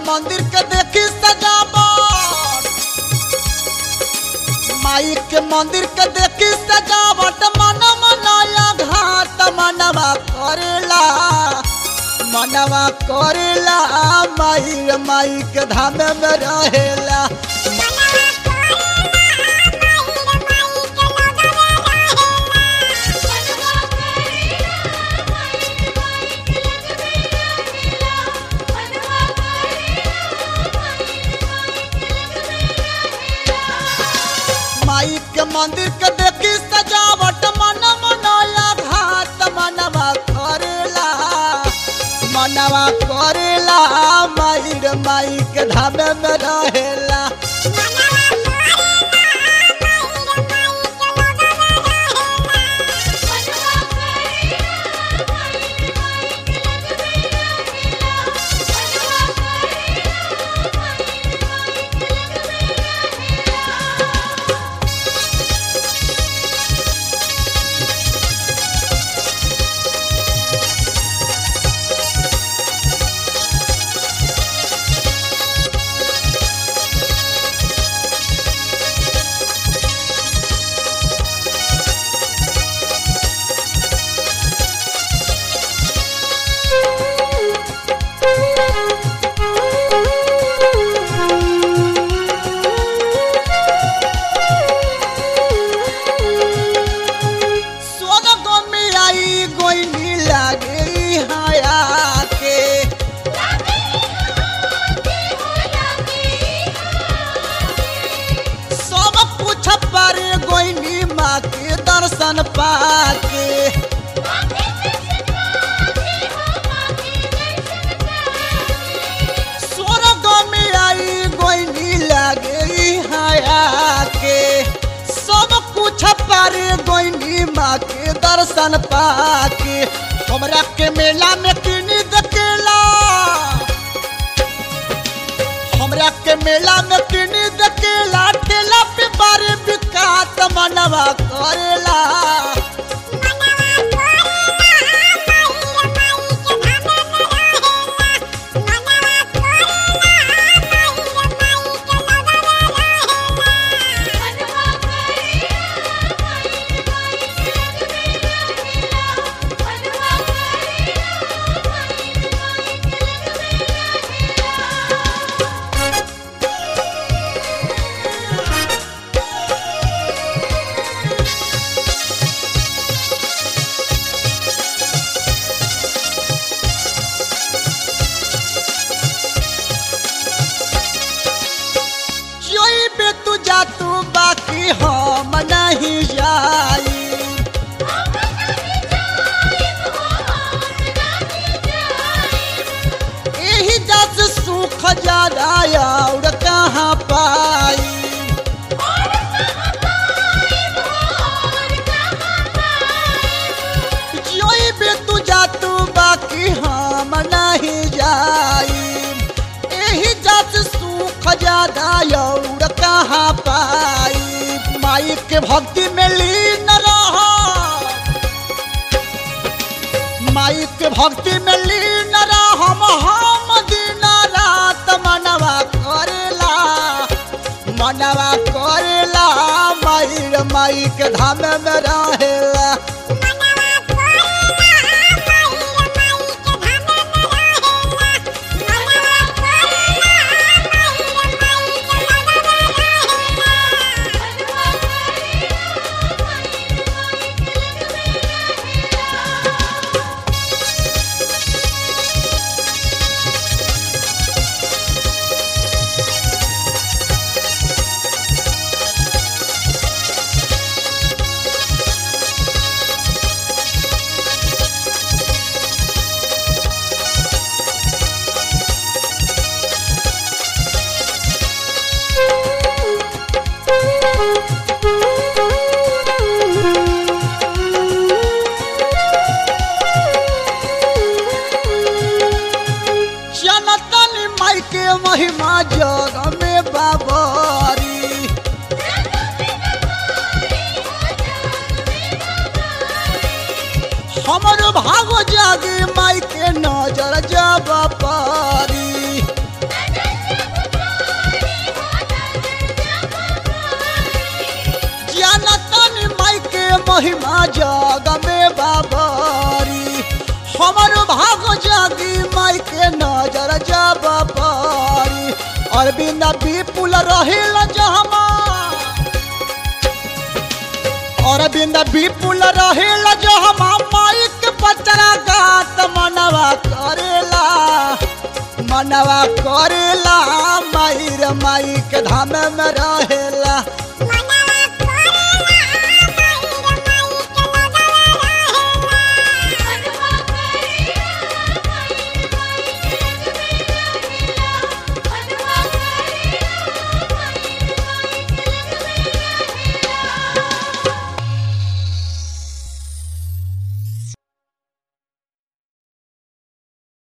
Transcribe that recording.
मंदिर के देखी सजावट, माई के मंदिर के देखी सजावट, मन मनाया घाट मनवा करेला, मनवा करेला माई माई के धाम में रहेला। माई के मंदिर के देखी सजावट, मन मनाया घाट मनवा करेला, मनवा करेला माई माई के धाम में रहेला। दर्शन पाके स्वर्ग में आई गोइनी लागे हया के, सब कुछ पारे गोइनी माँ के दर्शन पाके। हमरा के मेला में किनी देखेला, हमरा के मेला में किनी देखेला, ठेला पे बारे बिकात मनवा करेला, तू जा तू बाकी हम नहीं जाई, यही जस सुख ज्यादा और कहाँ पाई, जोई बे तू जा तू बाकी हम नहीं जाई, यही जस सुख ज्यादा और कहाँ पाई। माई के भक्ति में लीन रहो, माई के भक्ति में लीन रहो, हम दिन रात मनवा करेला, मनवा करेला माई माई के धाम में रहेला। महिमा जग में बाबरी, हमर भागो जागे माई के नजर जब पारी। अरविंद विपुल रहेला जहमा अरविंद विपुल रहेला जहमा माइक पचरा गात मनवा करेला माई के धाम में रहेला